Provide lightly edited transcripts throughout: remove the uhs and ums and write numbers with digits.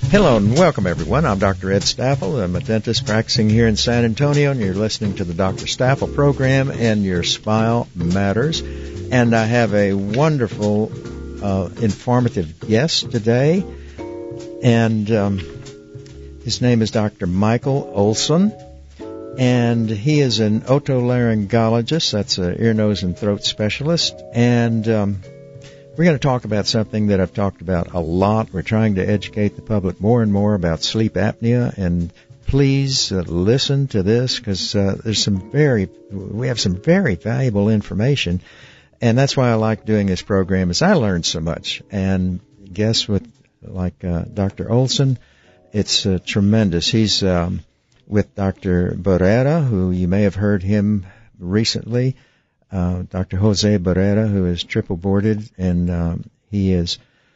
Hello and welcome, everyone. I'm Dr. Ed Staffel. I'm a dentist practicing here in San Antonio, and you're listening to the Dr. Staffel program and Your Smile Matters. And I have a wonderful, informative guest today, and his name is Dr. Michael Olson, and he is an otolaryngologist. That's an ear, nose, and throat specialist, and we're going to talk about something that I've talked about a lot. We're trying to educate the public more and more about sleep apnea, and please listen to this because we have some very valuable information, and that's why I like doing this program, is I learned so much. And guess what? Like Dr. Olson, it's tremendous. He's with Dr. Barrera, who you may have heard him recently. Dr. Jose Barrera, who is triple boarded, and he is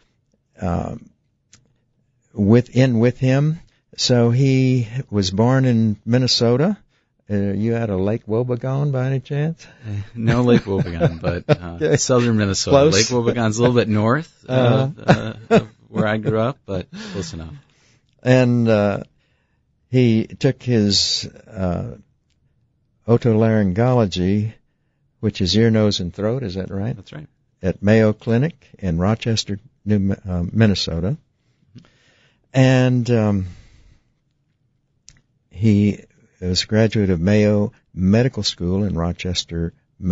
with him. So he was born in Minnesota. You out of Lake Wobegon by any chance? No Lake Wobegon, but southern Minnesota. Close. Lake Wobegon's a little bit north of where I grew up, but close enough. And he took his otolaryngology, which is ear, nose, and throat. Is that right? That's right. At Mayo Clinic in Rochester, Minnesota. And he was a graduate of Mayo Medical School in Rochester,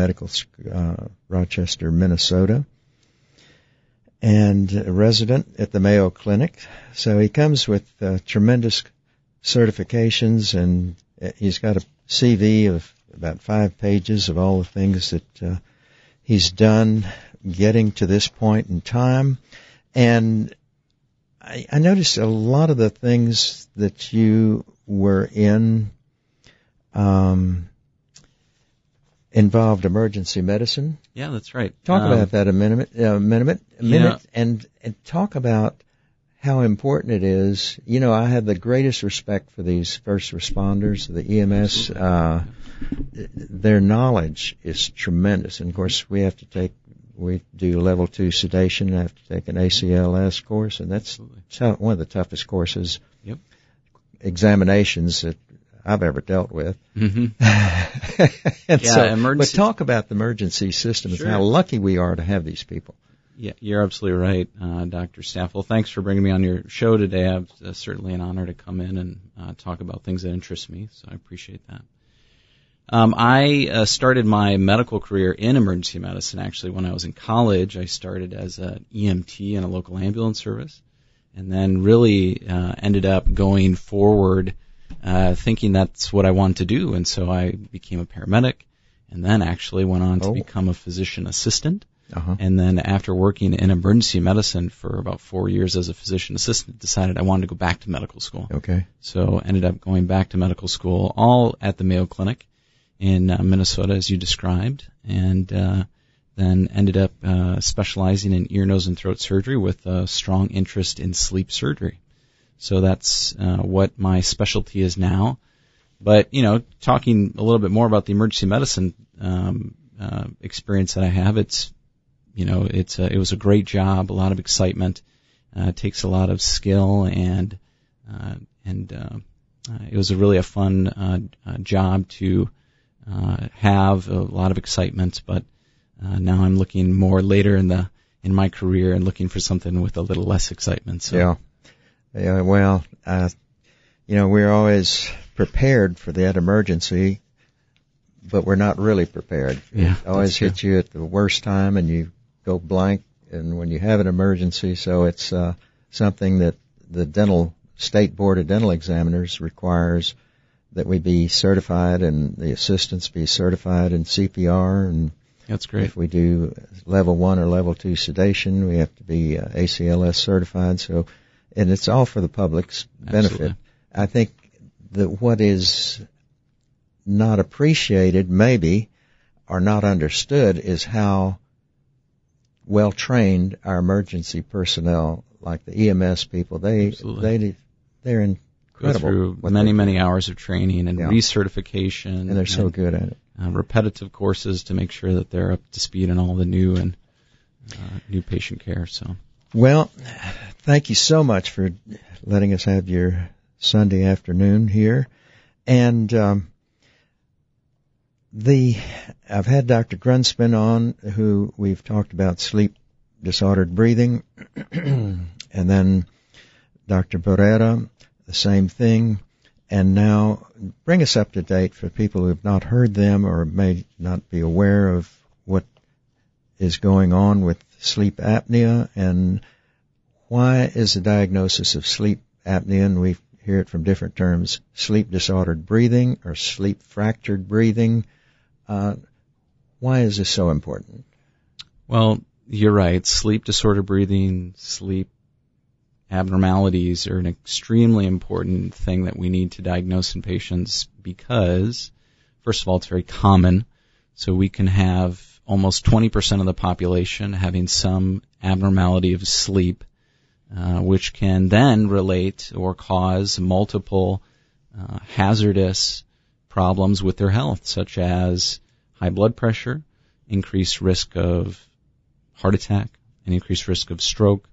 Minnesota, and a resident at the Mayo Clinic. So he comes with tremendous certifications, and he's got a CV of about 5 pages of all the things that he's done getting to this point in time. And I noticed a lot of the things that you were in involved emergency medicine. Yeah, that's right. Talk about that a minute, and talk about how important it is. You know, I have the greatest respect for these first responders, the EMS. Their knowledge is tremendous. And of course, we do level 2 sedation. I have to take an ACLS course, and that's one of the toughest courses, examinations that I've ever dealt with. Mm-hmm. But talk about the emergency system and how lucky we are to have these people. Yeah, you're absolutely right, Dr. Staffel. Thanks for bringing me on your show today. It's certainly an honor to come in and talk about things that interest me, so I appreciate that. I started my medical career in emergency medicine, actually, when I was in college. I started as an EMT in a local ambulance service, and then really ended up going forward thinking that's what I wanted to do, and so I became a paramedic, and then actually went on to become a physician assistant. Uh-huh. And then after working in emergency medicine for about 4 years as a physician assistant, decided I wanted to go back to medical school. Okay. So ended up going back to medical school, all at the Mayo Clinic in Minnesota, as you described, and then ended up specializing in ear, nose, and throat surgery with a strong interest in sleep surgery. So that's what my specialty is now. But, talking a little bit more about the emergency medicine experience that I have, it was a great job, a lot of excitement. It takes a lot of skill, and it was really a fun job to have, a lot of excitement. But now I'm looking more later in my career and looking for something with a little less excitement. So. Yeah. Well, we're always prepared for that emergency, but we're not really prepared. Yeah, it always hits you at the worst time, and you go blank. And when you have an emergency, so it's something that the State Board of Dental Examiners requires that we be certified, and the assistants be certified in CPR. And that's great. If we do level 1 or level 2 sedation, we have to be ACLS certified. So, and it's all for the public's benefit. Absolutely. I think that what is not appreciated, maybe, or not understood, is how well trained our emergency personnel, like the EMS people, they're incredible. Go through many hours of training and recertification, and they're so good at it. Repetitive courses to make sure that they're up to speed in all the new patient care. So, well, thank you so much for letting us have your Sunday afternoon here. And I've had Dr. Grunspan on, who we've talked about sleep disordered breathing, and then Dr. Barrera, the same thing. And now bring us up to date for people who have not heard them or may not be aware of what is going on with sleep apnea, and why is the diagnosis of sleep apnea, and we hear it from different terms, sleep disordered breathing or sleep fractured breathing. Why is this so important? Well, you're right. Sleep disordered breathing, sleep abnormalities are an extremely important thing that we need to diagnose in patients because, first of all, it's very common. So we can have almost 20% of the population having some abnormality of sleep, which can then relate or cause multiple hazardous problems with their health, such as high blood pressure, increased risk of heart attack, an increased risk of stroke,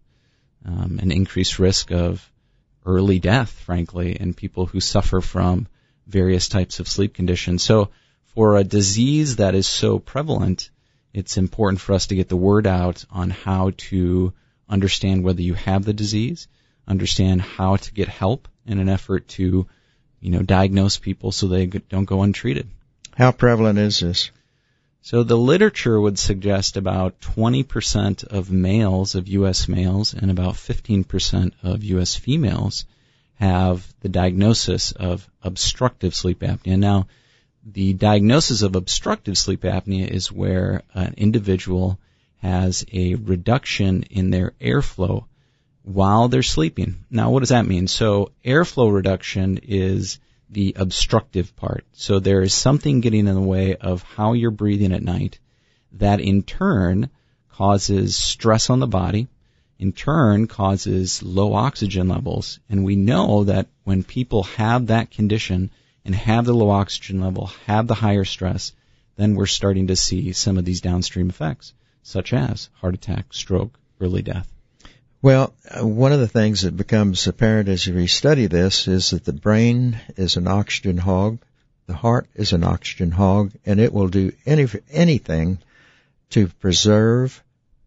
an increased risk of early death, frankly, in people who suffer from various types of sleep conditions. So for a disease that is so prevalent, it's important for us to get the word out on how to understand whether you have the disease, understand how to get help in an effort to, diagnose people so they don't go untreated. How prevalent is this? So the literature would suggest about 20% of males, of U.S. males, and about 15% of U.S. females have the diagnosis of obstructive sleep apnea. Now, the diagnosis of obstructive sleep apnea is where an individual has a reduction in their airflow while they're sleeping. Now, what does that mean? So airflow reduction is the obstructive part. So there is something getting in the way of how you're breathing at night that in turn causes stress on the body, in turn causes low oxygen levels. And we know that when people have that condition and have the low oxygen level, have the higher stress, then we're starting to see some of these downstream effects, such as heart attack, stroke, early death. Well, one of the things that becomes apparent as we study this is that the brain is an oxygen hog, the heart is an oxygen hog, and it will do anything to preserve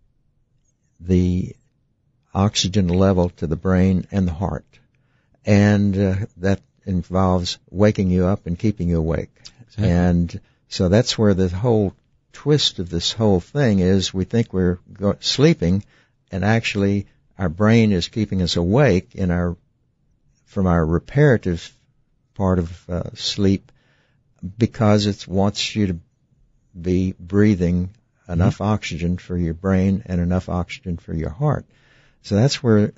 the oxygen level to the brain and the heart. And that involves waking you up and keeping you awake. Exactly. And so that's where the whole twist of this whole thing is. We think we're sleeping, and actually our brain is keeping us awake from our reparative part of sleep, because it wants you to be breathing enough oxygen for your brain and enough oxygen for your heart. So that's where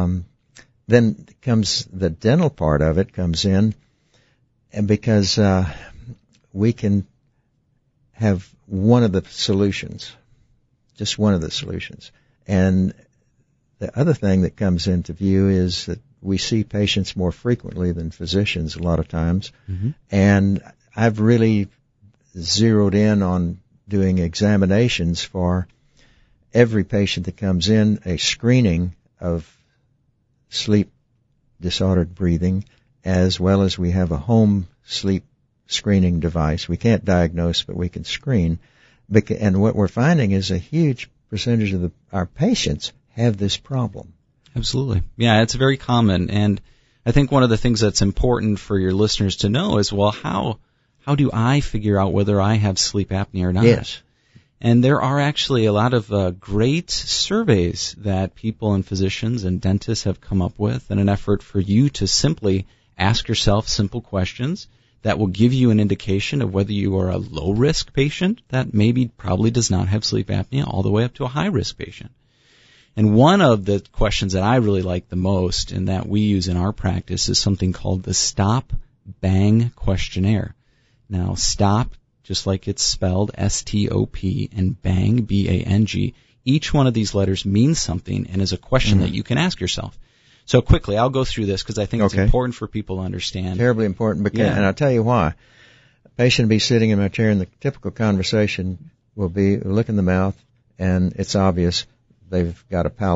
then comes the dental part of it comes in, and because we can have one of the solutions, just one of the solutions. And the other thing that comes into view is that we see patients more frequently than physicians a lot of times. Mm-hmm. And I've really zeroed in on doing examinations for every patient that comes in, a screening of sleep disordered breathing, as well as we have a home sleep screening device. We can't diagnose, but we can screen. And what we're finding is a huge percentage of our patients have this problem. Absolutely. Yeah, it's very common. And I think one of the things that's important for your listeners to know is, well, how do I figure out whether I have sleep apnea or not? Yes. And there are actually a lot of great surveys that people and physicians and dentists have come up with in an effort for you to simply ask yourself simple questions that will give you an indication of whether you are a low-risk patient that probably does not have sleep apnea, all the way up to a high-risk patient. And one of the questions that I really like the most and that we use in our practice is something called the Stop Bang questionnaire. Now, stop, just like it's spelled, S-T-O-P, and bang, B-A-N-G, each one of these letters means something and is a question that you can ask yourself. So quickly, I'll go through this because I think it's important for people to understand. Terribly important, and I'll tell you why. A patient will be sitting in my chair, and the typical conversation will be look in the mouth, and it's obvious they've got a palate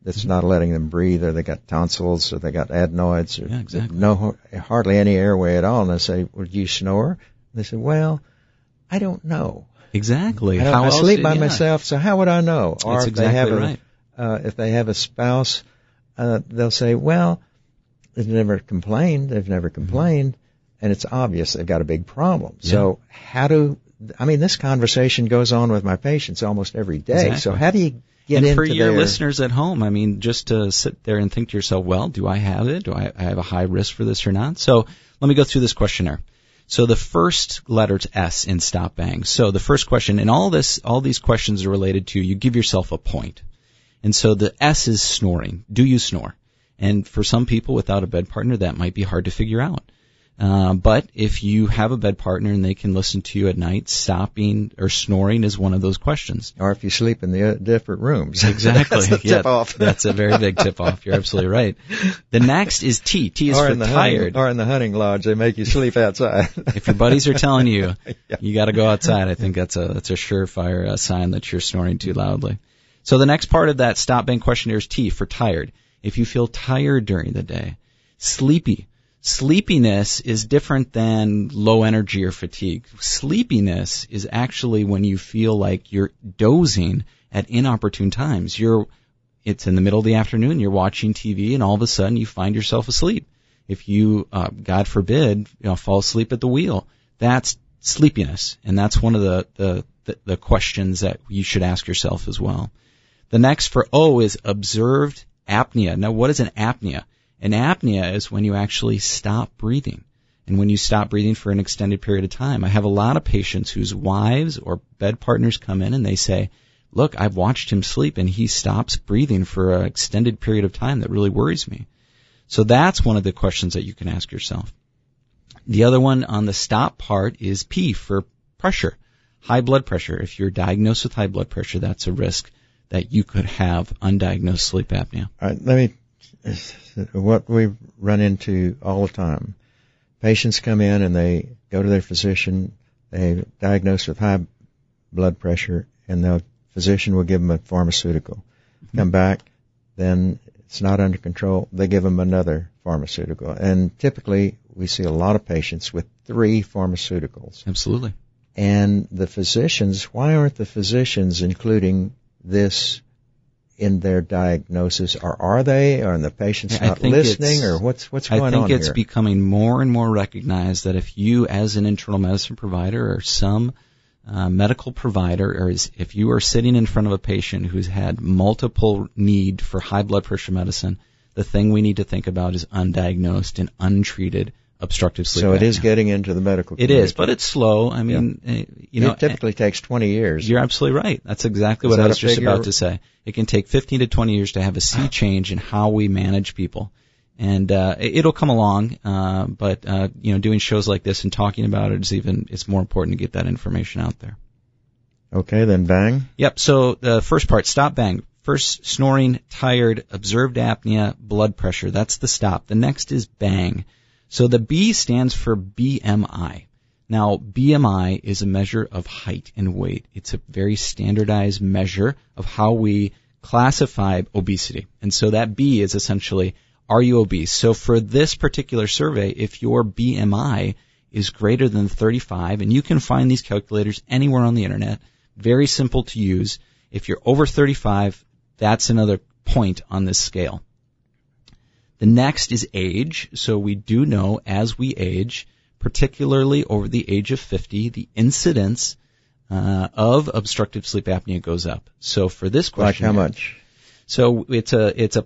that's not letting them breathe, or they got tonsils, or they got adenoids, or exactly. hardly any airway at all. And I say, well, do you snore? And they say, well, I don't know. Exactly. I sleep by myself, so how would I know? Or That's exactly right. If they have a spouse, they'll say, well, they've never complained, and it's obvious they've got a big problem. Yeah. So this conversation goes on with my patients almost every day. Exactly. So how do you get into And for your listeners at home, just to sit there and think to yourself, well, do I have it? Do I have a high risk for this or not? So let me go through this questionnaire. So the first letter's S in Stop Bang. So the first question, and all these questions are related to, you give yourself a point. And so the S is snoring. Do you snore? And for some people without a bed partner, that might be hard to figure out. But if you have a bed partner and they can listen to you at night, stopping or snoring is one of those questions. Or if you sleep in the different rooms. Exactly. That's a tip-off. That's a very big tip-off. You're absolutely right. The next is T. T is for tired. Or in the hunting lodge, they make you sleep outside. If your buddies are telling you, you got to go outside, I think that's a surefire sign that you're snoring too loudly. So the next part of that Stop Bang questionnaire is T for tired. If you feel tired during the day. Sleepy. Sleepiness is different than low energy or fatigue. Sleepiness is actually when you feel like you're dozing at inopportune times. It's in the middle of the afternoon, you're watching TV, and all of a sudden you find yourself asleep. If you, God forbid, fall asleep at the wheel, that's sleepiness, and that's one of the questions that you should ask yourself as well. The next for O is observed apnea. Now, what is an apnea? An apnea is when you actually stop breathing, and when you stop breathing for an extended period of time. I have a lot of patients whose wives or bed partners come in and they say, look, I've watched him sleep and he stops breathing for an extended period of time. That really worries me. So that's one of the questions that you can ask yourself. The other one on the stop part is P for pressure, high blood pressure. If you're diagnosed with high blood pressure, that's a risk that you could have undiagnosed sleep apnea. All right, what we run into all the time. Patients come in and they go to their physician, they diagnose with high blood pressure, and the physician will give them a pharmaceutical. Come back, then it's not under control, they give them another pharmaceutical. And typically we see a lot of patients with 3 pharmaceuticals. Absolutely. And the physicians, why aren't the physicians including this in their diagnosis, or are they, or the patient's not listening, or what's going on here? I think it's becoming more and more recognized that if you, as an internal medicine provider or some medical provider, or if you are sitting in front of a patient who's had multiple need for high blood pressure medicine, the thing we need to think about is undiagnosed and untreated obstructive sleep apnea. So it is getting into the medical community. It is, but it's slow. I mean, it typically takes 20 years. You're absolutely right. That's exactly what I was just about to say. It can take 15 to 20 years to have a sea change in how we manage people. And it'll come along, but doing shows like this and talking about it it's more important to get that information out there. Okay, then bang. Yep, so the first part, stop bang. First, snoring, tired, observed apnea, blood pressure. That's the stop. The next is bang. So the B stands for BMI. Now, BMI is a measure of height and weight. It's a very standardized measure of how we classify obesity. And so that B is essentially, are you obese? So for this particular survey, if your BMI is greater than 35, and you can find these calculators anywhere on the internet, very simple to use. If you're over 35, that's another point on this scale. The next is age. So we do know as we age, particularly over the age of 50, the incidence of obstructive sleep apnea goes up. So for this question, like how much? So it's a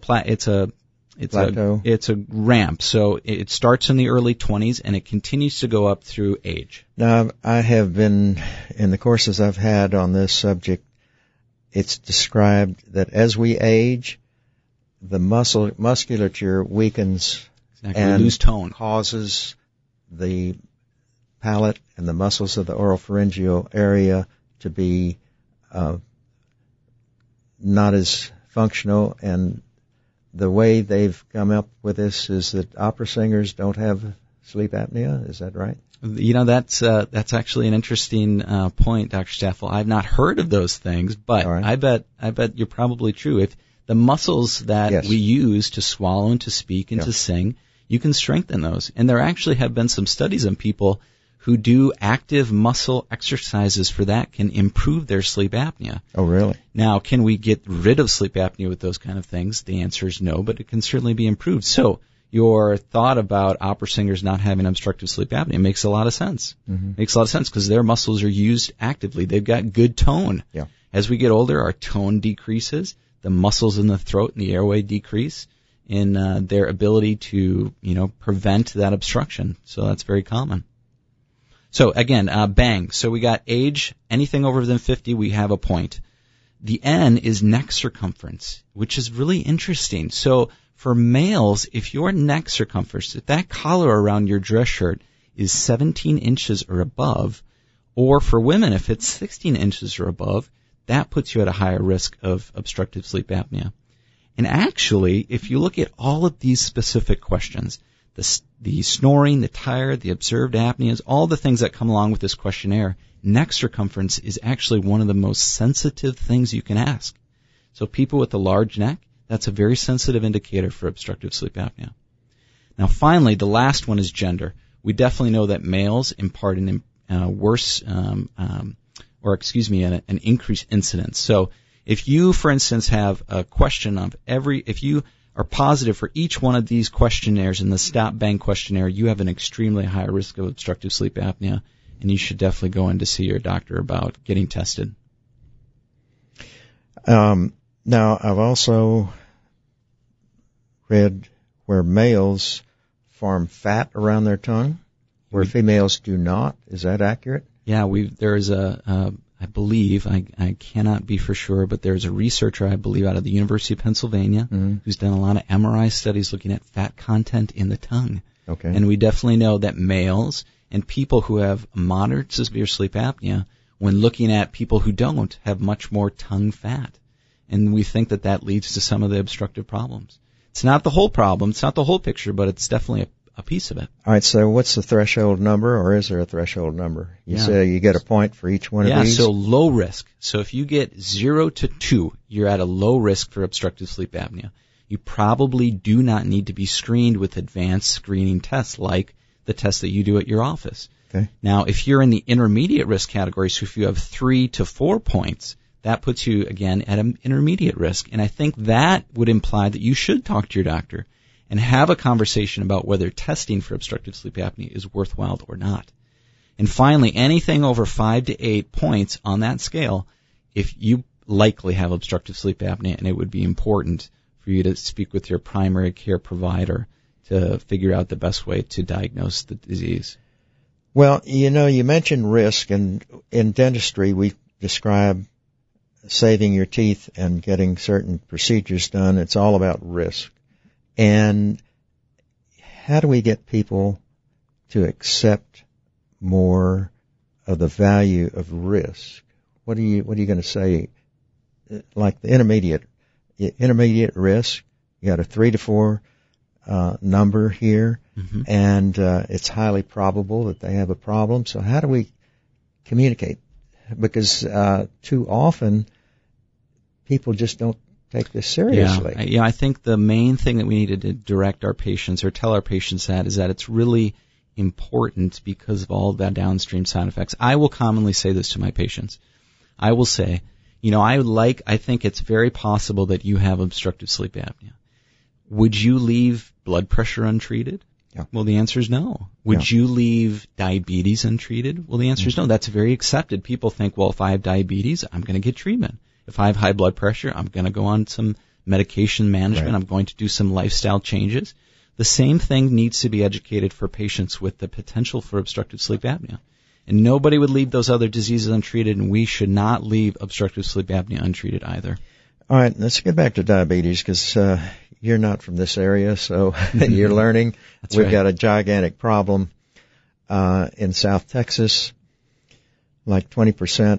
ramp. So it starts in the early 20s and it continues to go up through age. Now, I have been in the courses I've had on this subject. It's described that as we age, the musculature weakens and lose tone, causes the palate and the muscles of the oropharyngeal area to be not as functional. And the way they've come up with this is that opera singers don't have sleep apnea. Is that right? That's actually an interesting point, Dr. Staffel. I've not heard of those things, but right. I bet you're probably true. If The muscles that Yes. we use to swallow and to speak and Yeah. to sing, you can strengthen those. And there actually have been some studies on people who do active muscle exercises for that can improve their sleep apnea. Oh, really? Now, can we get rid of sleep apnea with those kind of things? The answer is no, but it can certainly be improved. So your thought about opera singers not having obstructive sleep apnea makes a lot of sense. Mm-hmm. Makes a lot of sense because their muscles are used actively. They've got good tone. Yeah. As we get older, our tone decreases. The muscles in the throat and the airway decrease in their ability to, prevent that obstruction. So that's very common. So again, bang. So we got age, anything over than 50, we have a point. The N is neck circumference, which is really interesting. So for males, if your neck circumference, if that collar around your dress shirt is 17 inches or above, or for women, if it's 16 inches or above, that puts you at a higher risk of obstructive sleep apnea. And actually, if you look at all of these specific questions, the snoring, the tired, the observed apneas, all the things that come along with this questionnaire, neck circumference is actually one of the most sensitive things you can ask. So people with a large neck, that's a very sensitive indicator for obstructive sleep apnea. Now finally, the last one is gender. We definitely know that males impart an increased incidence. So if you, for instance, have a question of if you are positive for each one of these questionnaires in the Stop Bang questionnaire, you have an extremely high risk of obstructive sleep apnea, and you should definitely go in to see your doctor about getting tested. Now, I've also read where males form fat around their tongue, where females do not. Is that accurate? Yeah, there's I believe, I cannot be for sure, but there's a researcher, I believe, out of the University of Pennsylvania who's done a lot of MRI studies looking at fat content in the tongue. Okay. And we definitely know that males and people who have moderate to severe sleep apnea, when looking at people who don't, have much more tongue fat. And we think that leads to some of the obstructive problems. It's not the whole problem, it's not the whole picture, but it's definitely a piece of it. All right, so what's the threshold number, or is there a threshold number? You say you get a point for each one of these? Yeah, so low risk. So if you get 0 to 2, you're at a low risk for obstructive sleep apnea. You probably do not need to be screened with advanced screening tests like the test that you do at your office. Okay. Now, if you're in the intermediate risk category, so if you have 3 to 4 points, that puts you, again, at an intermediate risk. And I think that would imply that you should talk to your doctor and have a conversation about whether testing for obstructive sleep apnea is worthwhile or not. And finally, anything over 5 to 8 points on that scale, if you likely have obstructive sleep apnea, and it would be important for you to speak with your primary care provider to figure out the best way to diagnose the disease. Well, you mentioned risk, and in dentistry we describe saving your teeth and getting certain procedures done. It's all about risk. And how do we get people to accept more of the value of risk? What are you going to say? Like the intermediate risk, you got a 3 to 4 number here, and it's highly probable that they have a problem. So how do we communicate? Because too often people just don't take this seriously. Yeah, I think the main thing that we need to direct our patients or tell our patients that is that it's really important because of all the downstream side effects. I will commonly say this to my patients. I will say, I think it's very possible that you have obstructive sleep apnea. Would you leave blood pressure untreated? Yeah. Well, the answer is no. Would you leave diabetes untreated? Well, the answer is no. That's very accepted. People think, well, if I have diabetes, I'm going to get treatment. If I have high blood pressure, I'm going to go on some medication management. Right. I'm going to do some lifestyle changes. The same thing needs to be educated for patients with the potential for obstructive sleep apnea. And nobody would leave those other diseases untreated, and we should not leave obstructive sleep apnea untreated either. All right, let's get back to diabetes because you're not from this area, so you're learning. We've got a gigantic problem in South Texas, like 20%.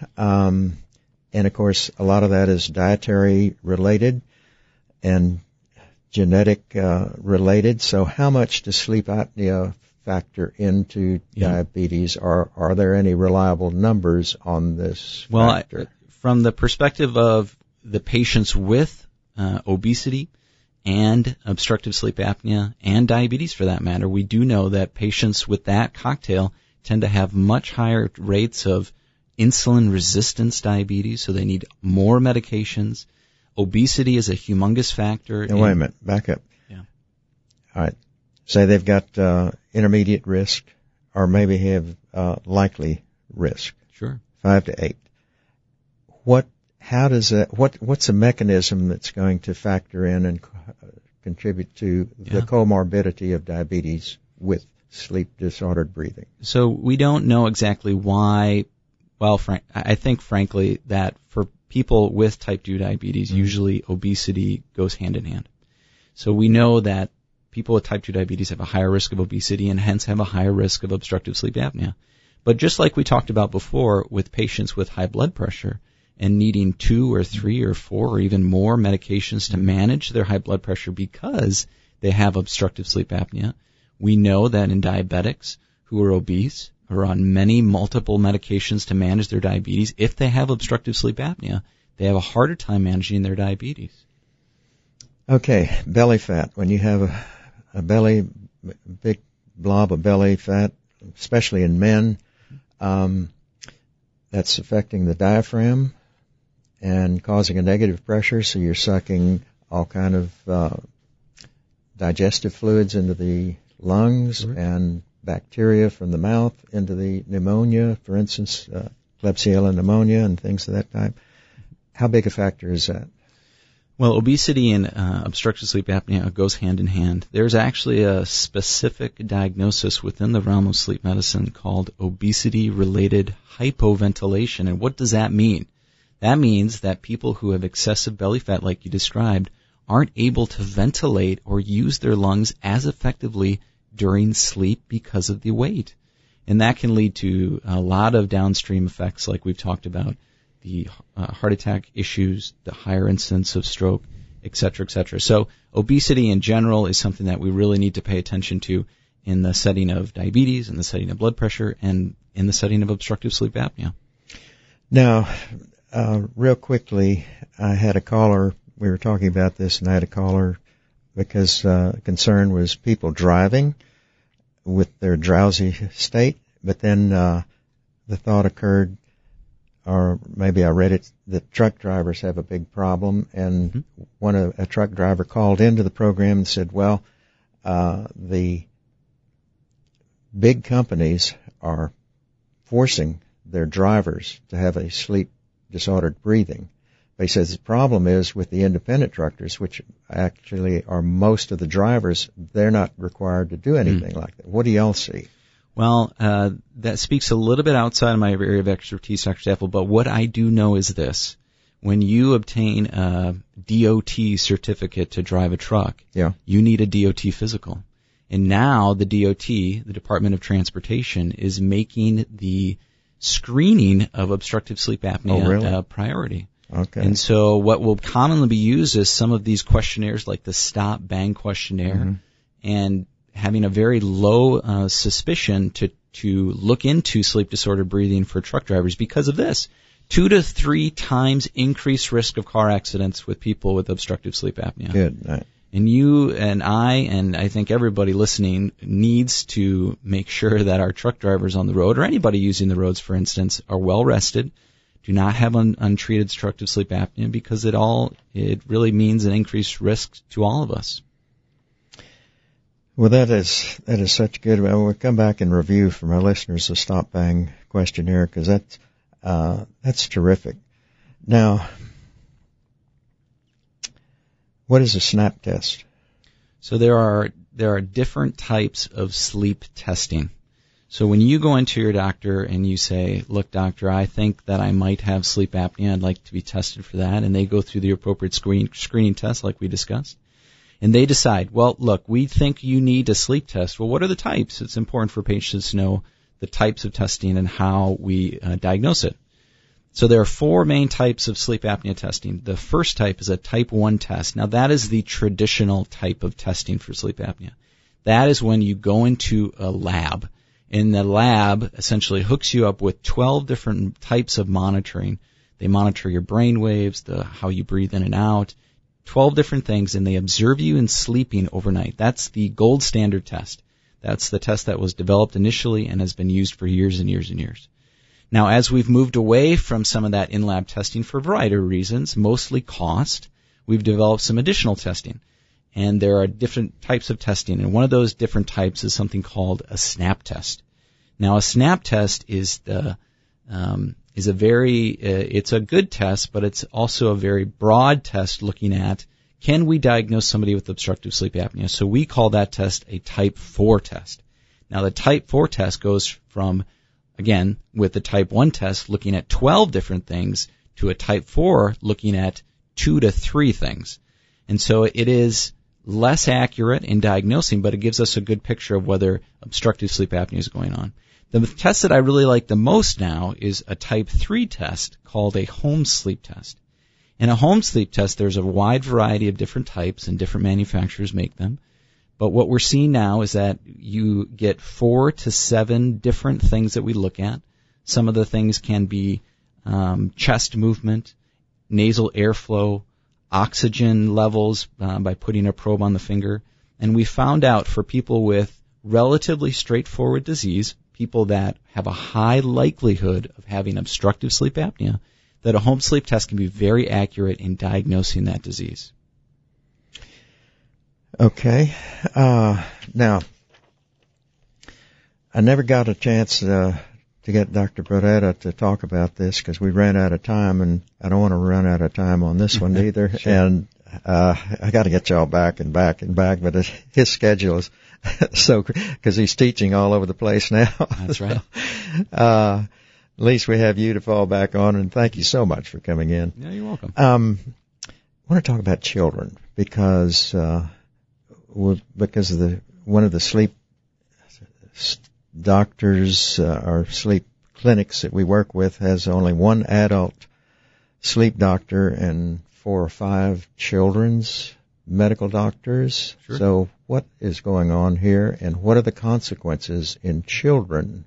And, of course, a lot of that is dietary related and genetic related. So how much does sleep apnea factor into diabetes? Are there any reliable numbers on this factor? Well, from the perspective of the patients with obesity and obstructive sleep apnea and diabetes for that matter, we do know that patients with that cocktail tend to have much higher rates of insulin resistance diabetes, so they need more medications. Obesity is a humongous factor. Now, wait a minute, back up. Yeah. All right. Say they've got intermediate risk or maybe have likely risk. Sure. 5 to 8. What's the mechanism that's going to factor in and contribute to the comorbidity of diabetes with sleep disordered breathing? So we don't know exactly why. Well, I think frankly that for people with type 2 diabetes, usually obesity goes hand in hand. So we know that people with type 2 diabetes have a higher risk of obesity and hence have a higher risk of obstructive sleep apnea. But just like we talked about before with patients with high blood pressure and needing 2 or 3 or 4 or even more medications to manage their high blood pressure because they have obstructive sleep apnea, we know that in diabetics who are obese, who are on multiple medications to manage their diabetes, if they have obstructive sleep apnea, they have a harder time managing their diabetes. Okay, belly fat. When you have a big blob of belly fat, especially in men, that's affecting the diaphragm and causing a negative pressure, so you're sucking all kind of digestive fluids into the lungs and bacteria from the mouth into the pneumonia, for instance, Klebsiella pneumonia and things of that type. How big a factor is that? Well, obesity and obstructive sleep apnea goes hand in hand. There's actually a specific diagnosis within the realm of sleep medicine called obesity-related hypoventilation. And what does that mean? That means that people who have excessive belly fat, like you described, aren't able to ventilate or use their lungs as effectively during sleep because of the weight. And that can lead to a lot of downstream effects like we've talked about, the heart attack issues, the higher incidence of stroke, et cetera, et cetera. So obesity in general is something that we really need to pay attention to in the setting of diabetes, in the setting of blood pressure, and in the setting of obstructive sleep apnea. Now, real quickly, I had a caller, we were talking about this, and I had a caller because concern was people driving with their drowsy state, but then the thought occurred, or maybe I read it, that truck drivers have a big problem, and a truck driver called into the program and said, well, the big companies are forcing their drivers to have a sleep disordered breathing. But he says the problem is with the independent truckers, which actually are most of the drivers, they're not required to do anything like that. What do y'all see? Well, that speaks a little bit outside of my area of expertise, Dr. Staffel, but what I do know is this. When you obtain a DOT certificate to drive a truck, you need a DOT physical. And now the DOT, the Department of Transportation, is making the screening of obstructive sleep apnea a priority. Okay. And so what will commonly be used is some of these questionnaires like the Stop Bang questionnaire and having a very low suspicion to look into sleep disordered breathing for truck drivers because of this. 2 to 3 times increased risk of car accidents with people with obstructive sleep apnea. Good. Right. And you and I think everybody listening needs to make sure that our truck drivers on the road, or anybody using the roads, for instance, are well rested, do not have untreated obstructive sleep apnea, because it really means an increased risk to all of us. Well, that is such good. We'll come back and review from our listeners the Stop Bang questionnaire, because that's terrific. Now, what is a SNAP test? So there are different types of sleep testing. So when you go into your doctor and you say, look, doctor, I think that I might have sleep apnea, I'd like to be tested for that, and they go through the appropriate screening test like we discussed, and they decide, well, look, we think you need a sleep test. Well, what are the types? It's important for patients to know the types of testing and how we diagnose it. So there are 4 main types of sleep apnea testing. The first type is a type 1 test. Now, that is the traditional type of testing for sleep apnea. That is when you go into a lab, and the lab essentially hooks you up with 12 different types of monitoring. They monitor your brain waves, how you breathe in and out, 12 different things, and they observe you in sleeping overnight. That's the gold standard test. That's the test that was developed initially and has been used for years and years and years. Now, as we've moved away from some of that in-lab testing for a variety of reasons, mostly cost, we've developed some additional testing. And there are different types of testing, and one of those different types is something called a SNAP test. Now, a SNAP test is it's a good test, but it's also a very broad test looking at, can we diagnose somebody with obstructive sleep apnea? So we call that test a type 4 test. Now, the type 4 test goes from, again, with the type 1 test looking at 12 different things to a type 4 looking at 2 to 3 things. And so it is less accurate in diagnosing, but it gives us a good picture of whether obstructive sleep apnea is going on. The test that I really like the most now is a type 3 test called a home sleep test. In a home sleep test, there's a wide variety of different types, and different manufacturers make them. But what we're seeing now is that you get 4 to 7 different things that we look at. Some of the things can be chest movement, nasal airflow, oxygen levels by putting a probe on the finger. And we found out for people with relatively straightforward disease, people that have a high likelihood of having obstructive sleep apnea, that a home sleep test can be very accurate in diagnosing that disease. Okay. Now, I never got a chance to get Dr. Brodetta to talk about this because we ran out of time, and I don't want to run out of time on this one either. Sure. And I got to get y'all back, but his schedule is so, because he's teaching all over the place now. That's right. At least we have you to fall back on, and thank you so much for coming in. Yeah, you're welcome. I want to talk about children because of one of the sleep doctors or sleep clinics that we work with has only one adult sleep doctor and 4 or 5 children's medical doctors. Sure. So what is going on here, and what are the consequences in children?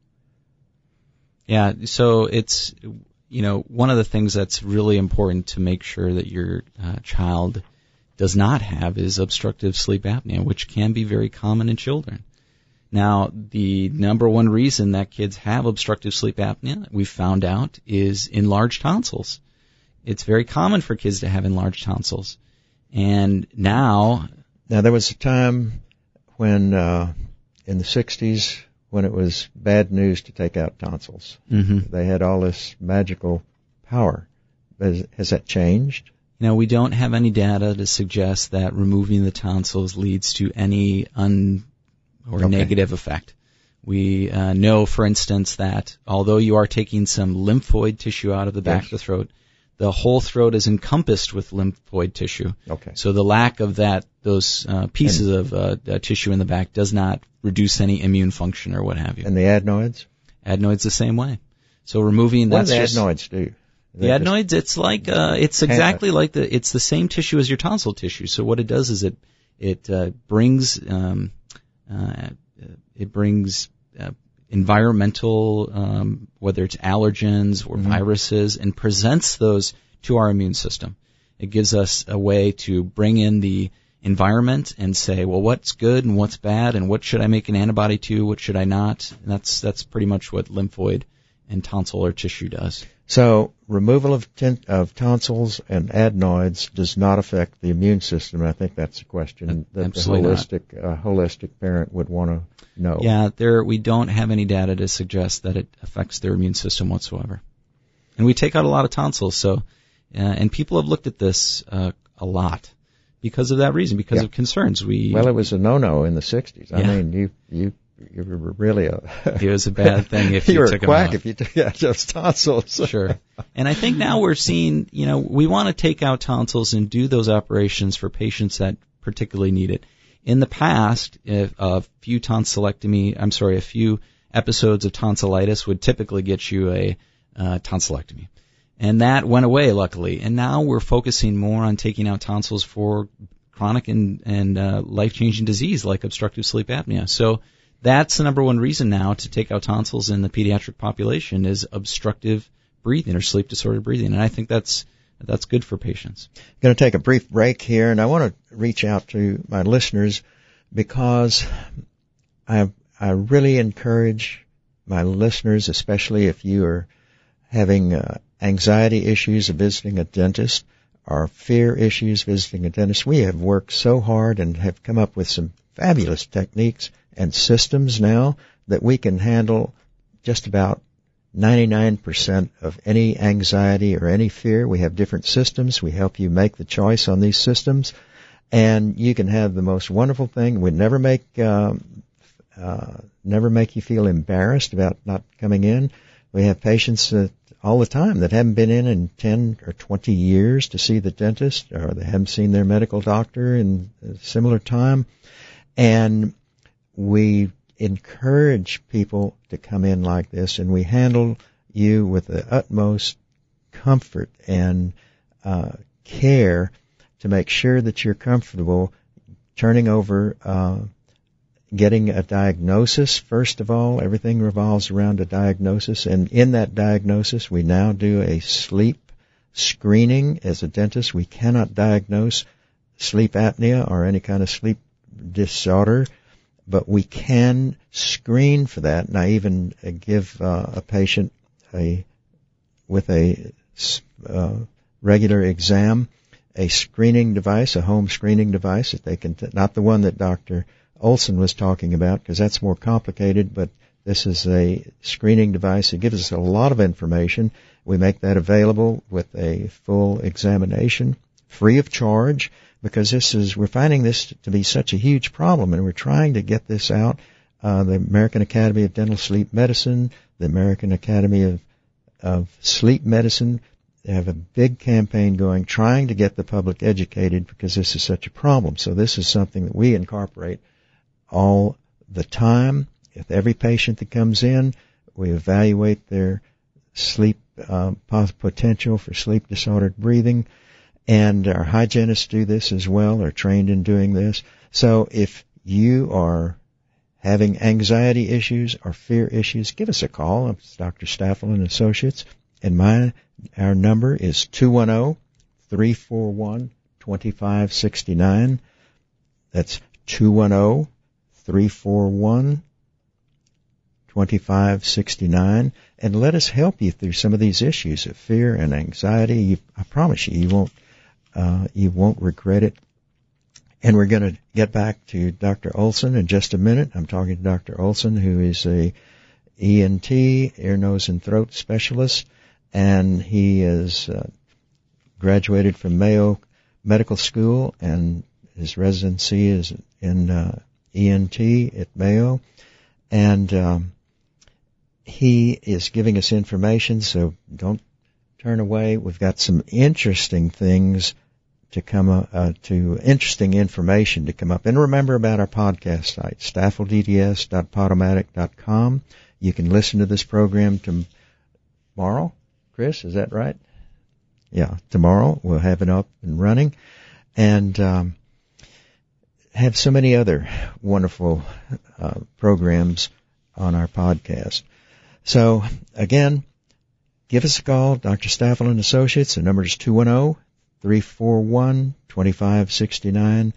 Yeah, so it's, one of the things that's really important to make sure that your child does not have is obstructive sleep apnea, which can be very common in children. Now, the number one reason that kids have obstructive sleep apnea, we found out, is enlarged tonsils. It's very common for kids to have enlarged tonsils. And now there was a time when, in the 60s, when it was bad news to take out tonsils. Mm-hmm. They had all this magical power. Has that changed? We don't have any data to suggest that removing the tonsils leads to any negative effect. We know, for instance, that although you are taking some lymphoid tissue out of the back of the throat, the whole throat is encompassed with lymphoid tissue. Okay. So the lack of those pieces of tissue in the back does not reduce any immune function or what have you. And the adenoids? Adenoids the same way. So removing what do the adenoids do? The adenoids, it's like it's exactly like it's the same tissue as your tonsil tissue. So what it does is it brings environmental, whether it's allergens or viruses, and presents those to our immune system. It gives us a way to bring in the environment and say, well, what's good and what's bad, and what should I make an antibody to, what should I not? And that's pretty much what lymphoid and tonsillar tissue does. So removal of tonsils and adenoids does not affect the immune system. I think that's a question that the holistic parent would want to know. Yeah, we don't have any data to suggest that it affects their immune system whatsoever. And we take out a lot of tonsils, so and people have looked at this a lot because of that reason, because of concerns. Well, it was a no-no in the 60s. I mean, you were really it was a bad thing if you were took a quack them if you took out those tonsils. Sure. And I think now we're seeing, we want to take out tonsils and do those operations for patients that particularly need it. In the past, a few episodes of tonsillitis would typically get you a tonsillectomy. And that went away, luckily. And now we're focusing more on taking out tonsils for chronic and life-changing disease like obstructive sleep apnea. So that's the number one reason now to take out tonsils in the pediatric population is obstructive breathing or sleep-disordered breathing. And I think that's that's good for patients. I'm going to take a brief break here, and I want to reach out to my listeners because I really encourage my listeners, especially if you are having anxiety issues of visiting a dentist or fear issues visiting a dentist. We have worked so hard and have come up with some fabulous techniques and systems now that we can handle just about 99% of any anxiety or any fear. We have different systems. We help you make the choice on these systems, and you can have the most wonderful thing. We never make you feel embarrassed about not coming in. We have patients all the time that haven't been in 10 or 20 years to see the dentist, or they haven't seen their medical doctor in a similar time, and we encourage people to come in like this, and we handle you with the utmost comfort and care to make sure that you're comfortable turning over, getting a diagnosis. First of all, everything revolves around a diagnosis, and in that diagnosis we now do a sleep screening. As a dentist, we cannot diagnose sleep apnea or any kind of sleep disorder, but we can screen for that. And I even give a patient with a regular exam a screening device, a home screening device that they can, not the one that Dr. Olson was talking about, because that's more complicated, but this is a screening device. It gives us a lot of information. We make that available with a full examination, free of charge, because we're finding this to be such a huge problem, and we're trying to get this out. The American Academy of Dental Sleep Medicine, the American Academy of Sleep Medicine, they have a big campaign going, trying to get the public educated, because this is such a problem. So this is something that we incorporate all the time. With every patient that comes in, we evaluate their sleep potential for sleep disordered breathing, and our hygienists do this as well, are trained in doing this. So if you are having anxiety issues or fear issues, give us a call. It's Dr. Staffel and Associates, and our number is 210-341-2569. That's 210-341-2569, and let us help you through some of these issues of fear and anxiety. I promise you won't regret it. And we're going to get back to Dr. Olson in just a minute. I'm talking to Dr. Olson, who is a ENT, ear, nose, and throat specialist, and he is graduated from Mayo Medical School, and his residency is in ENT at Mayo, and he is giving us information, so don't turn away. We've got some interesting things to come interesting information to come up. And remember about our podcast site, staffeldds.podomatic.com. You can listen to this program tomorrow. Chris, is that right? Yeah, tomorrow we'll have it up and running, and have so many other wonderful programs on our podcast. So, again, give us a call, Dr. Staffel and Associates. The number is 210-341-2569,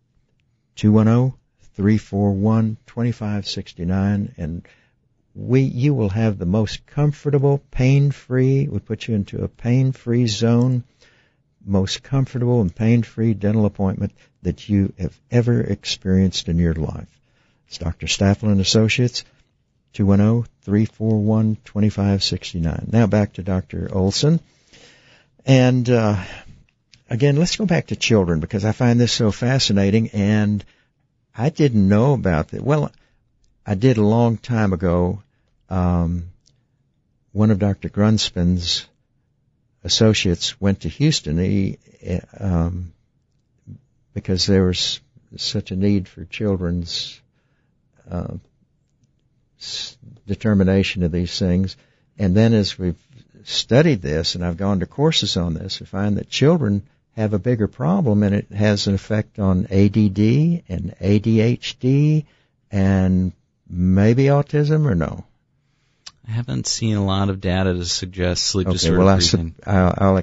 210-341-2569, and you will have the most comfortable, pain-free, we put you into a pain-free zone, most comfortable and pain-free dental appointment that you have ever experienced in your life. It's Dr. Staffel and Associates, 210-341-2569. Now back to Dr. Olson. And again, let's go back to children, because I find this so fascinating, and I didn't know about that. Well, I did a long time ago. One of Dr. Grunspan's associates went to Houston. Because there was such a need for children's determination of these things. And then as we've studied this, and I've gone to courses on this, we find that children have a bigger problem, and it has an effect on ADD and ADHD and maybe autism, or no? I haven't seen a lot of data to suggest sleep disorder breathing. I'll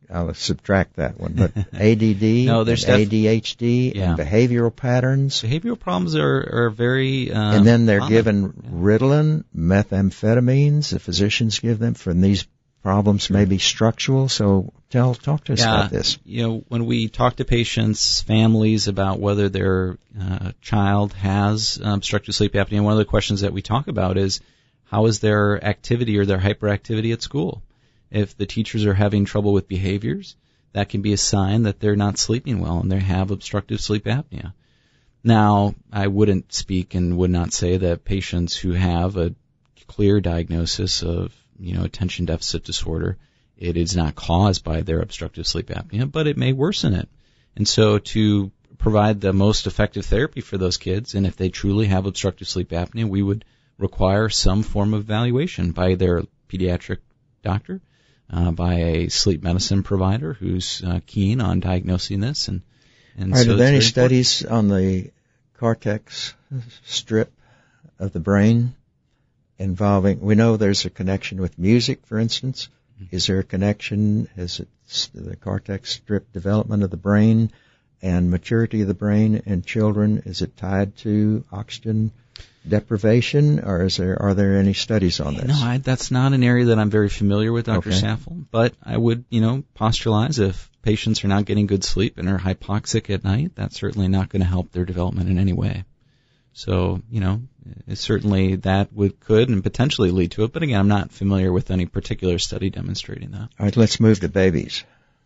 I'll subtract that one. But ADD, no, and ADHD, and behavioral patterns. Behavioral problems are very and then they're common. given Ritalin, methamphetamines. The physicians give them for these problems may be structural. So talk to us about this. When we talk to patients, families about whether their child has obstructive sleep apnea, one of the questions that we talk about is how is their activity or their hyperactivity at school? If the teachers are having trouble with behaviors, that can be a sign that they're not sleeping well and they have obstructive sleep apnea. Now, I wouldn't speak and would not say that patients who have a clear diagnosis of attention deficit disorder, it is not caused by their obstructive sleep apnea, but it may worsen it. And so to provide the most effective therapy for those kids, and if they truly have obstructive sleep apnea, we would require some form of evaluation by their pediatric doctor, by a sleep medicine provider who's keen on diagnosing this. And are so there any studies on the cortex strip of the brain involving, we know there's a connection with music, for instance. Is there a connection, the cortex strip development of the brain and maturity of the brain in children, is it tied to oxygen deprivation, or are there any studies on this? No, that's not an area that I'm very familiar with, Dr. Staffel, but I would, postulate if patients are not getting good sleep and are hypoxic at night, that's certainly not going to help their development in any way. So, certainly that could and potentially lead to it, but again, I'm not familiar with any particular study demonstrating that. All right, let's move to babies.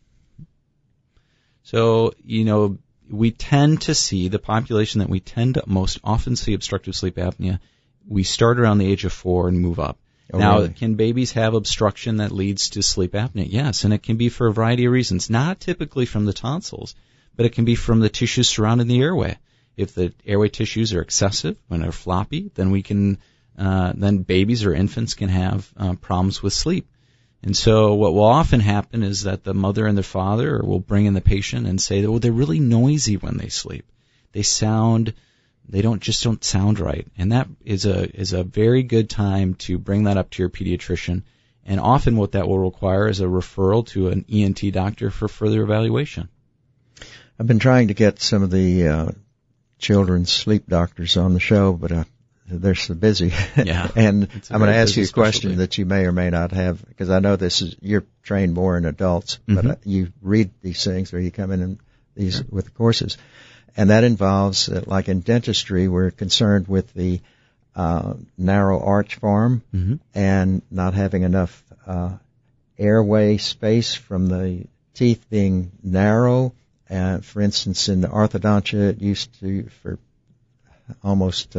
So, we tend to see the population that we tend to most often see obstructive sleep apnea, we start around the age of 4 and move up. Now, really? Can babies have obstruction that leads to sleep apnea? Yes, and it can be for a variety of reasons, not typically from the tonsils, but it can be from the tissues surrounding the airway. If the airway tissues are excessive, when they're floppy, then then babies or infants can have problems with sleep. And so what will often happen is that the mother and the father will bring in the patient and say, well, they're really noisy when they sleep. They don't sound right. And that is a very good time to bring that up to your pediatrician. And often what that will require is a referral to an ENT doctor for further evaluation. I've been trying to get some of the children's sleep doctors on the show, but they're so busy. Yeah. And I'm going to ask you a question that you may or may not have, because I know you're trained more in adults, but you read these things or you come in with the courses. And that involves, like in dentistry, we're concerned with the narrow arch form and not having enough airway space from the teeth being narrow. For instance, in the orthodontia, it used to, for almost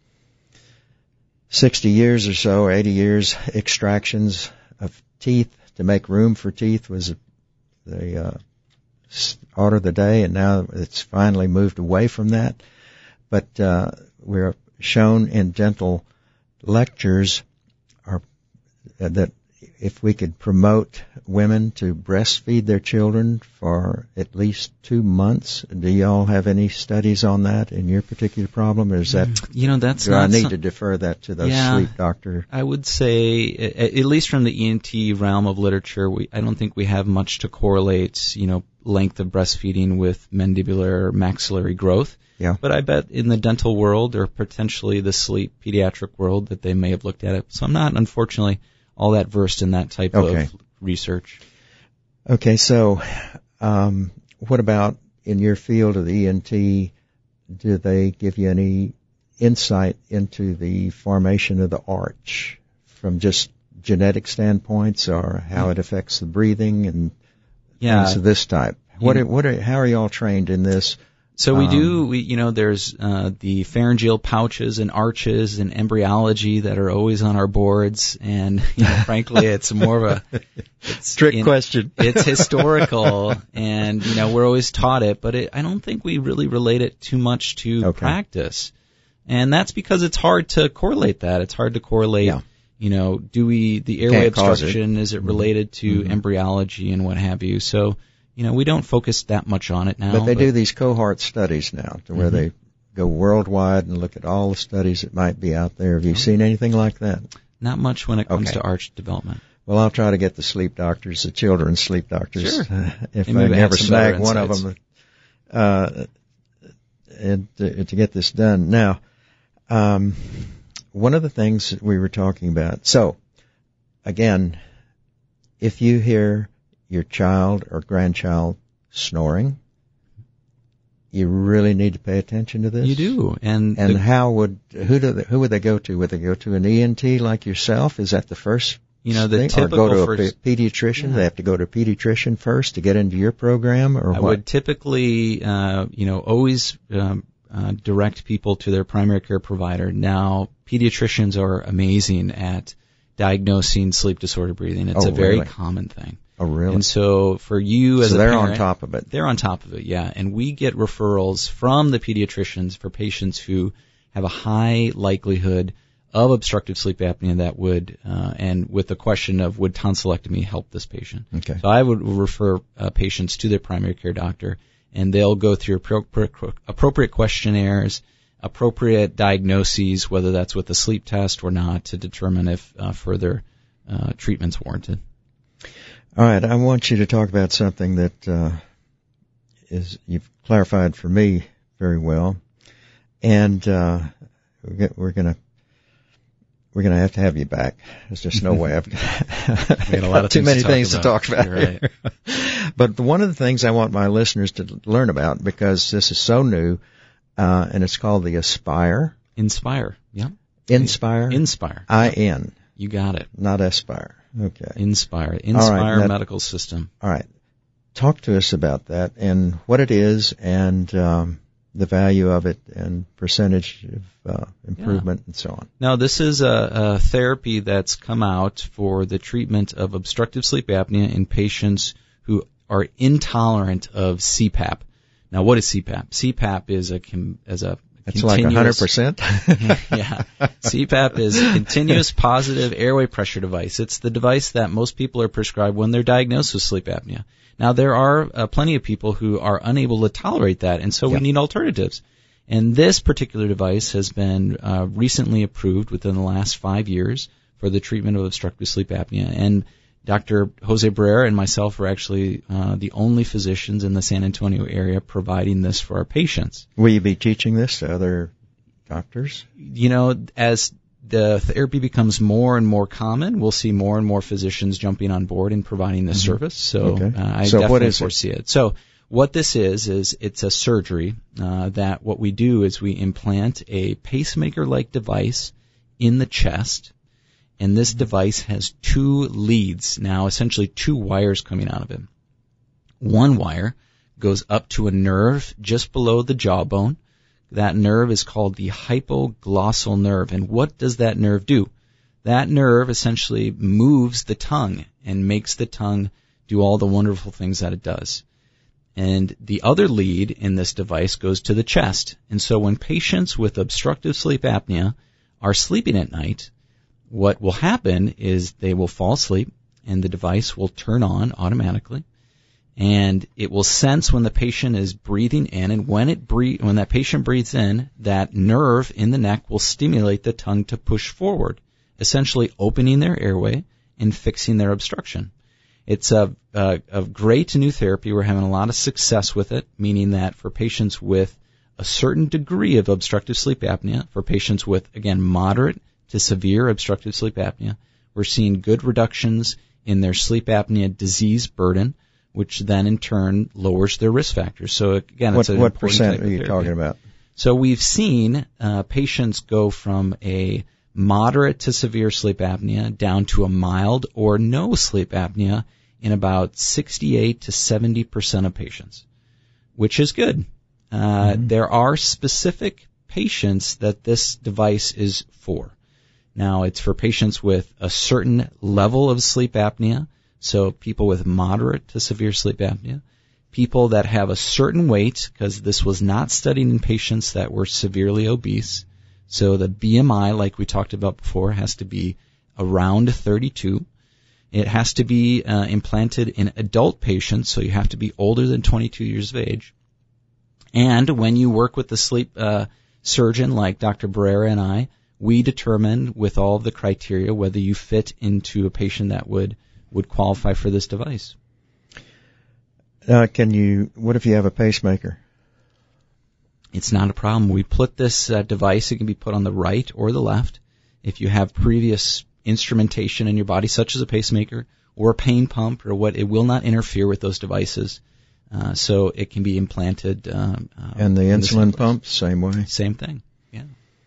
60 years or so, 80 years, extractions of teeth to make room for teeth was the order of the day, and now it's finally moved away from that. But we're shown in dental lectures that if we could promote women to breastfeed their children for at least 2 months, do y'all have any studies on that in your particular problem, or is that? Do I need to defer that to the sleep doctor? I would say, at least from the ENT realm of literature, I don't think we have much to correlate, length of breastfeeding with mandibular or maxillary growth. Yeah. But I bet in the dental world or potentially the sleep pediatric world that they may have looked at it. So I'm not, unfortunately, all that versed in that type of research. Okay, so what about in your field of the ENT? Do they give you any insight into the formation of the arch from just genetic standpoints, or how it affects the breathing and things of this type? How are you all trained in this? So there's the pharyngeal pouches and arches and embryology that are always on our boards, and frankly, it's more of a trick question. It's historical, and we're always taught it, but I don't think we really relate it too much to practice, and that's because it's hard to correlate that. It's hard to correlate. The airway obstruction, is it related to embryology and what have you? So. We don't focus that much on it now. But they do these cohort studies now, to where they go worldwide and look at all the studies that might be out there. Have you seen anything like that? Not much when it comes to arch development. Well, I'll try to get the sleep doctors, the children's sleep doctors, Sure. if I never snag one of them, to get this done. Now, one of the things that we were talking about, so, again, if you hear your child or grandchild snoring, you really need to pay attention to this. You do, and who would they go to? Would they go to an ENT like yourself? Is that the first? The typical or go to a pediatrician. Yeah. They have to go to a pediatrician first to get into your program, or I what? would typically, always direct people to their primary care provider. Now, pediatricians are amazing at diagnosing sleep disorder breathing. It's a very common thing. Oh, really? And so for you as a parent, they're on top of it. They're on top of it, yeah. And we get referrals from the pediatricians for patients who have a high likelihood of obstructive sleep apnea that would, and with the question of would tonsillectomy help this patient. Okay. So I would refer patients to their primary care doctor, and they'll go through appropriate questionnaires, appropriate diagnoses, whether that's with a sleep test or not, to determine if further treatment's warranted. All right, I want you to talk about something that you've clarified for me very well, and we're gonna have to have you back. There's just no way. We got a lot of too many things to talk about. Right. But one of the things I want my listeners to learn about, because this is so new, and it's called the Aspire. Inspire, yeah. Inspire? Inspire. I-N. You got it. Not Aspire. Okay. Inspire right, Medical System. All right. Talk to us about that and what it is and the value of it and percentage of improvement and so on. Now, this is a therapy that's come out for the treatment of obstructive sleep apnea in patients who are intolerant of CPAP. Now, what is CPAP? CPAP is It's like 100%? Yeah. CPAP is a continuous positive airway pressure device. It's the device that most people are prescribed when they're diagnosed with sleep apnea. Now, there are plenty of people who are unable to tolerate that, and so we need alternatives. And this particular device has been recently approved within the last 5 years for the treatment of obstructive sleep apnea. And Dr. Jose Barrera and myself are actually the only physicians in the San Antonio area providing this for our patients. Will you be teaching this to other doctors? As the therapy becomes more and more common, we'll see more and more physicians jumping on board and providing this service. So I definitely foresee it. So what this is it's a surgery that what we do is we implant a pacemaker-like device in the chest. And this device has 2 leads, now essentially 2 wires coming out of it. One wire goes up to a nerve just below the jawbone. That nerve is called the hypoglossal nerve. And what does that nerve do? That nerve essentially moves the tongue and makes the tongue do all the wonderful things that it does. And the other lead in this device goes to the chest. And so when patients with obstructive sleep apnea are sleeping at night, what will happen is they will fall asleep and the device will turn on automatically, and it will sense when the patient is breathing in, and when that patient breathes in, that nerve in the neck will stimulate the tongue to push forward, essentially opening their airway and fixing their obstruction. It's a great new therapy. We're having a lot of success with it, meaning that for patients with a certain degree of obstructive sleep apnea, for patients with, again, moderate to severe obstructive sleep apnea, we're seeing good reductions in their sleep apnea disease burden, which then in turn lowers their risk factors. So again, it's an what important percent type of are you therapy. talking about? So we've seen patients go from a moderate to severe sleep apnea down to a mild or no sleep apnea in about 68 to 70% of patients, which is good. There are specific patients that this device is for. Now, it's for patients with a certain level of sleep apnea, so people with moderate to severe sleep apnea, people that have a certain weight, because this was not studied in patients that were severely obese, so the BMI, like we talked about before, has to be around 32. It has to be implanted in adult patients, so you have to be older than 22 years of age. And when you work with the sleep surgeon like Dr. Barrera and I, we determine with all of the criteria whether you fit into a patient that would qualify for this device. What if you have a pacemaker? It's not a problem. We put this device, it can be put on the right or the left. If you have previous instrumentation in your body, such as a pacemaker or a pain pump or what, it will not interfere with those devices. So it can be implanted. And the insulin pump, same way? Same thing, yeah.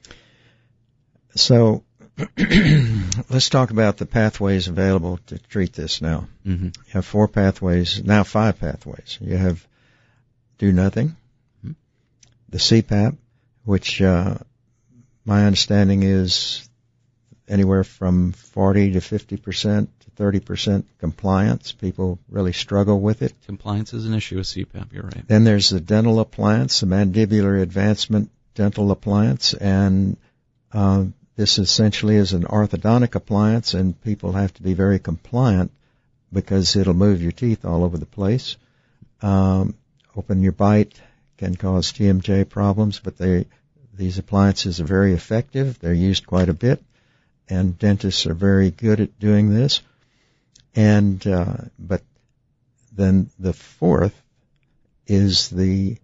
So let's talk about the pathways available to treat this now. Mm-hmm. You have 4 pathways, now 5 pathways. You have do nothing, the CPAP, which my understanding is anywhere from 40 to 50% to 30% compliance. People really struggle with it. Compliance is an issue with CPAP, you're right. Then there's the dental appliance, the mandibular advancement dental appliance, and this essentially is an orthodontic appliance, and people have to be very compliant because it'll move your teeth all over the place. Open your bite can cause TMJ problems, but these appliances are very effective. They're used quite a bit, and dentists are very good at doing this. And but then the 4th is the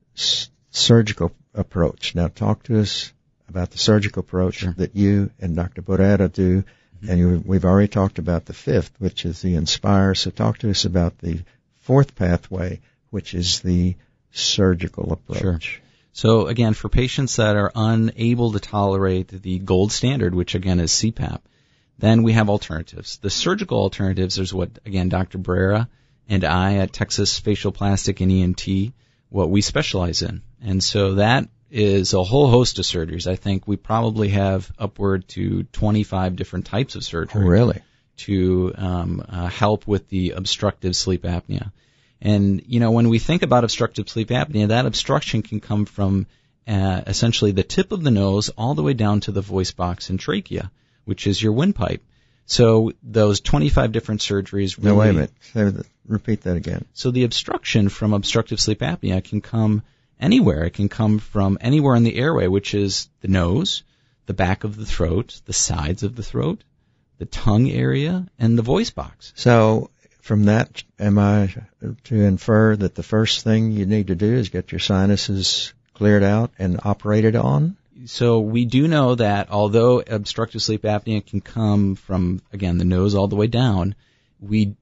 surgical approach. Now, talk to us about the surgical approach that you and Dr. Bordetta do, and we've already talked about the 5th, which is the Inspire. So talk to us about the 4th pathway, which is the surgical approach. Sure. So again, for patients that are unable to tolerate the gold standard, which again is CPAP, then we have alternatives. The surgical alternatives is what, again, Dr. Barrera and I at Texas Facial Plastic and ENT, what we specialize in. And so that is a whole host of surgeries. I think we probably have upward to 25 different types of surgery. Oh, really? To help with the obstructive sleep apnea. And, when we think about obstructive sleep apnea, that obstruction can come from essentially the tip of the nose all the way down to the voice box and trachea, which is your windpipe. So those 25 different surgeries really... No, wait a minute. Repeat that again. So the obstruction from obstructive sleep apnea can come anywhere. It can come from anywhere in the airway, which is the nose, the back of the throat, the sides of the throat, the tongue area, and the voice box. So from that, am I to infer that the first thing you need to do is get your sinuses cleared out and operated on? So we do know that although obstructive sleep apnea can come from, again, the nose all the way down, we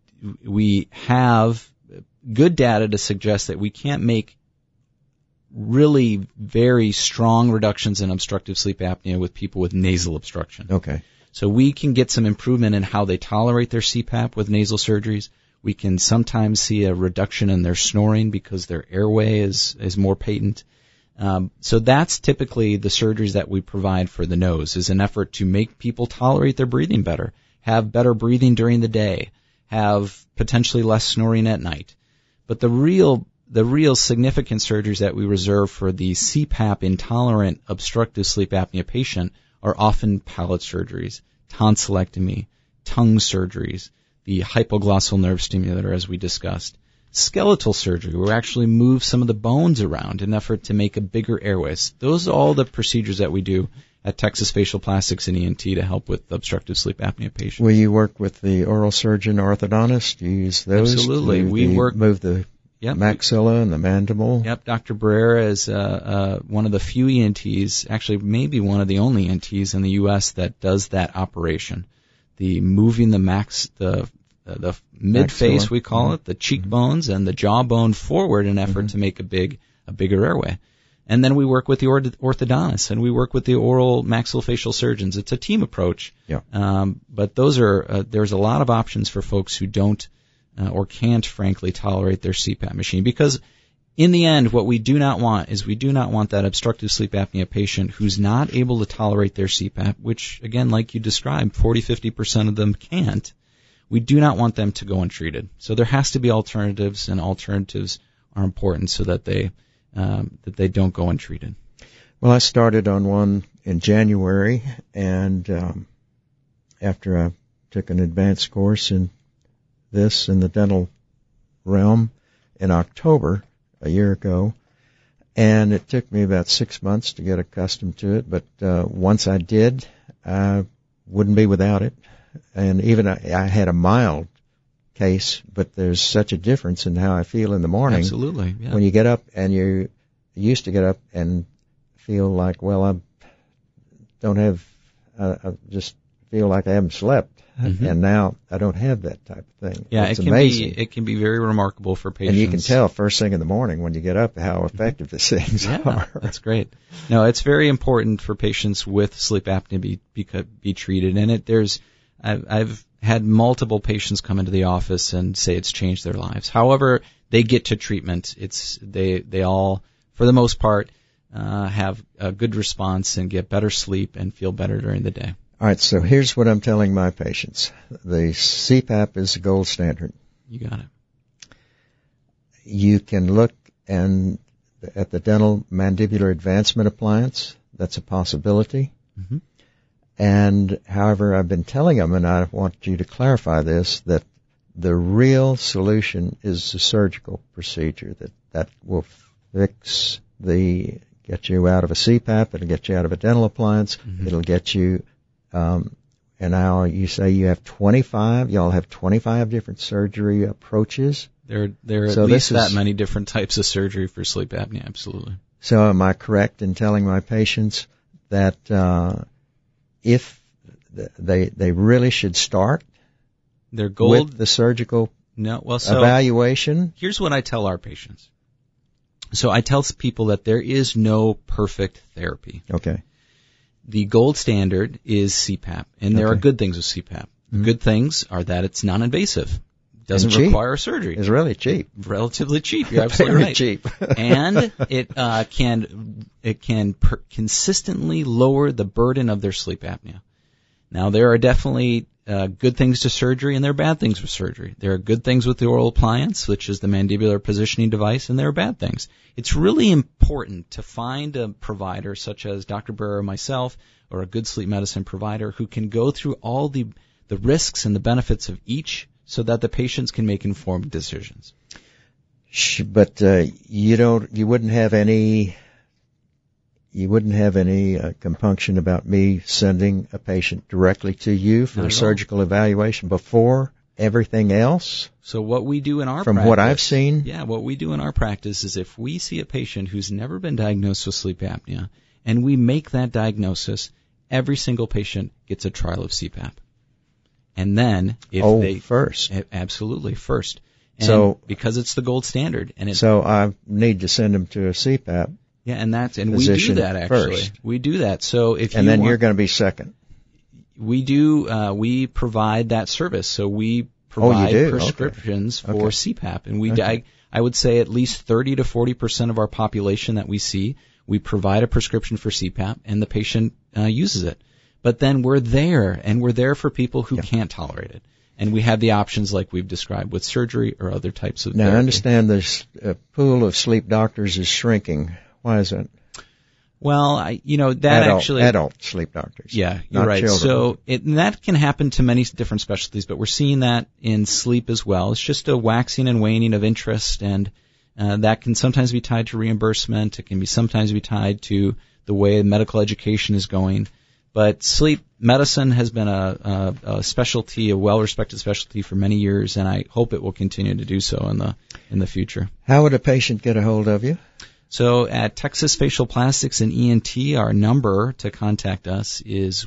have good data to suggest that we can't make really very strong reductions in obstructive sleep apnea with people with nasal obstruction. Okay. So we can get some improvement in how they tolerate their CPAP with nasal surgeries. We can sometimes see a reduction in their snoring because their airway is more patent. So that's typically the surgeries that we provide for the nose, is an effort to make people tolerate their breathing better, have better breathing during the day, have potentially less snoring at night. But the real significant surgeries that we reserve for the CPAP intolerant obstructive sleep apnea patient are often palate surgeries, tonsillectomy, tongue surgeries, the hypoglossal nerve stimulator, as we discussed. Skeletal surgery, where we actually move some of the bones around in an effort to make a bigger airways. Those are all the procedures that we do at Texas Facial Plastics and ENT to help with obstructive sleep apnea patients. Will you work with the oral surgeon orthodontist? Do you use those? Absolutely. Move the maxilla and the mandible? Yep. Dr. Barrera is one of the few ENTs, actually maybe one of the only ENTs in the U.S. that does that operation. The moving the mid-face, maxilla, we call it, the cheekbones and the jawbone forward in an effort to make a bigger airway. And then we work with the orthodontists, and we work with the oral maxillofacial surgeons. It's a team approach. Yeah. But those are there's a lot of options for folks who don't or can't, frankly, tolerate their CPAP machine. Because in the end, what we do not want is we do not want that obstructive sleep apnea patient who's not able to tolerate their CPAP, which, again, like you described, 40-50% of them can't. We do not want them to go untreated. So there has to be alternatives, and alternatives are important so that they don't go untreated. Well, I started on one in January, and after I took an advanced course in the dental realm in October a year ago, And it took me about 6 months to get accustomed to it, but once I did, I wouldn't be without it. And even I had a mild case, but there's such a difference in how I feel in the morning. Absolutely, yeah. When you get up, and you used to get up and feel like, well, I just feel like I haven't slept. Mm-hmm. And now I don't have that type of thing. Yeah, it's amazing. It can be very remarkable for patients. And you can tell first thing in the morning when you get up how effective these things are. That's great. No, it's very important for patients with sleep apnea be treated. And I've had multiple patients come into the office and say it's changed their lives. However, they get to treatment. They all, for the most part, have a good response and get better sleep and feel better during the day. All right, so here's what I'm telling my patients. The CPAP is the gold standard. You got it. You can look at the dental mandibular advancement appliance. That's a possibility. Mm-hmm. And, however, I've been telling them, and I want you to clarify this, that the real solution is the surgical procedure. That will get you out of a CPAP. It'll get you out of a dental appliance. Mm-hmm. It'll get you... and now you say you have 25. Y'all have 25 different surgery approaches. There are at least that many different types of surgery for sleep apnea. Absolutely. So am I correct in telling my patients that if they really should start with the surgical evaluation? Here's what I tell our patients. So I tell people that there is no perfect therapy. Okay. The gold standard is CPAP, and there are good things with CPAP. Mm-hmm. Good things are that it's non-invasive. Doesn't require surgery. It's really cheap. Relatively cheap. You're absolutely right. Cheap. And it can consistently lower the burden of their sleep apnea. Now, there are definitely good things to surgery, and there are bad things with surgery. There are good things with the oral appliance, which is the mandibular positioning device, and there are bad things. It's really important to find a provider such as Dr. Brera or myself, or a good sleep medicine provider who can go through all the risks and the benefits of each so that the patients can make informed decisions. But you wouldn't have any compunction about me sending a patient directly to you for a surgical evaluation before everything else? So what we do in our practice, what I've seen? Yeah, what we do in our practice is if we see a patient who's never been diagnosed with sleep apnea and we make that diagnosis, every single patient gets a trial of CPAP. And then first. Absolutely, first. And so because it's the gold standard. So I need to send them to a CPAP. Yeah, and we do that actually. First. We do that. So you're going to be second. We do. We provide that service. So we provide prescriptions for CPAP, and I would say at least 30 to 40% of our population that we see, we provide a prescription for CPAP, and the patient uses it. But then we're there for people who can't tolerate it. And we have the options like we've described with surgery or other types of therapy. Now, I understand this pool of sleep doctors is shrinking. Why is that? Well, adult sleep doctors. Yeah, you're right. Children. So that can happen to many different specialties, but we're seeing that in sleep as well. It's just a waxing and waning of interest, and that can sometimes be tied to reimbursement. It can sometimes be tied to the way medical education is going. But sleep medicine has been a specialty, a well-respected specialty for many years, and I hope it will continue to do so in the future. How would a patient get a hold of you? So at Texas Facial Plastics and ENT, our number to contact us is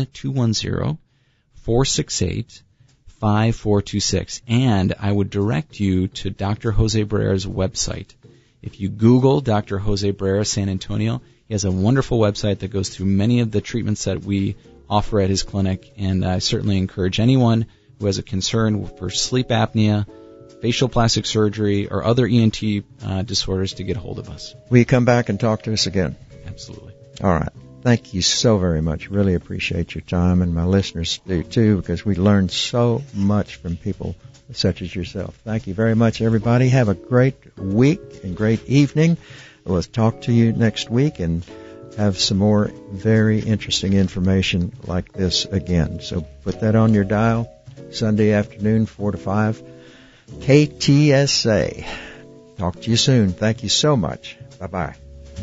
1-210-468-5426. And I would direct you to Dr. Jose Brera's website. If you Google Dr. Jose Brera San Antonio, he has a wonderful website that goes through many of the treatments that we offer at his clinic. And I certainly encourage anyone who has a concern for sleep apnea, facial plastic surgery, or other ENT disorders to get a hold of us. Will you come back and talk to us again? Absolutely. All right. Thank you so very much. Really appreciate your time, and my listeners do too, because we learn so much from people such as yourself. Thank you very much, everybody. Have a great week and great evening. We'll talk to you next week and have some more very interesting information like this again. So put that on your dial, Sunday afternoon, 4 to 5. KTSA. Talk to you soon. Thank you so much. Bye-bye.